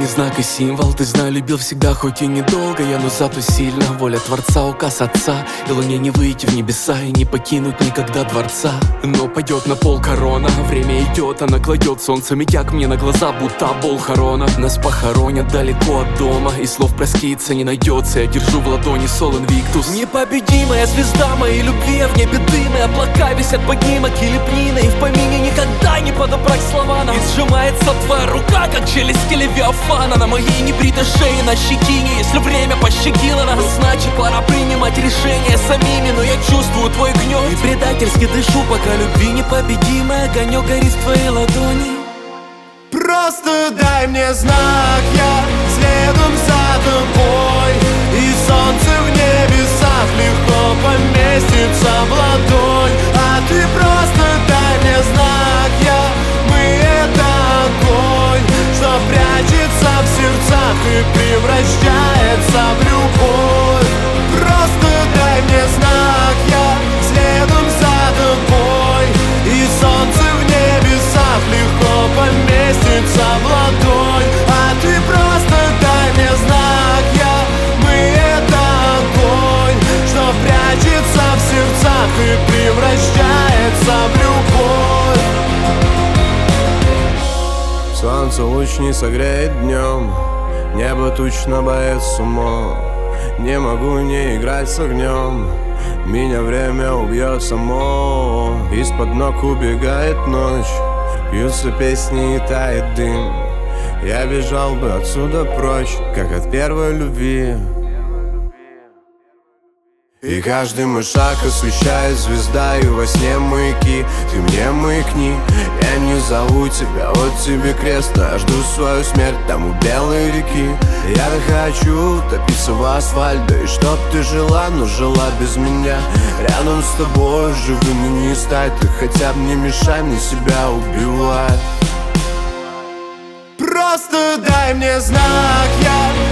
знак и символ. Ты знаю, любил всегда, хоть и недолго я, но зато сильно. Воля Творца, указ Отца. И луне не выйти в небеса и не покинуть никогда дворца. Но пойдет на пол корона, время идет, она кладет солнце медяк мне на глаза, будто бол хорона. Нас похоронят далеко от дома, и слов проскиться не найдется. Я держу в ладони сол инвиктус. Непобедимая звезда моей любви, а в небе дым и облака висят поднимок и лепнина. И в помине никогда не подобрать слова нам. И сжимается твоя рука, как челюсть Левиафана. На моей небритой шее, на щетине. Если время пощадило нас, значит пора принимать решения самими. Но я чувствую твой гнев и предательски дышу, пока любви непобедимый огонек горит в твоей ладони. Просто дай мне знак, я следом за тобой. И солнце в небесах легко поместится в ладонь. А ты просто дай мне знак, мы это огонь, что прячется в сердцах и превращается в любовь. Просто дай мне знак, я следом за тобой. И солнце в небесах легко поместится в ладонь. А ты просто дай мне знак, мы это огонь, что прячется в сердцах и превращается в любовь. Солнце луч не согреет днем, небо тучно боится умом. Не могу не играть с огнем, меня время убьет само. Из-под ног убегает ночь, пьются песни и тает дым. Я бежал бы отсюда прочь, как от первой любви. И каждый мой шаг освещает звезда, и во сне маяки. Ты мне маякни, я не зову тебя, вот тебе крест. Но я жду свою смерть там у белой реки. Я хочу топиться в асфальт, да и чтоб ты жила, но жила без меня. Рядом с тобой живым и не стать, ты хотя бы не мешай мне себя убивать. Просто дай мне знак, я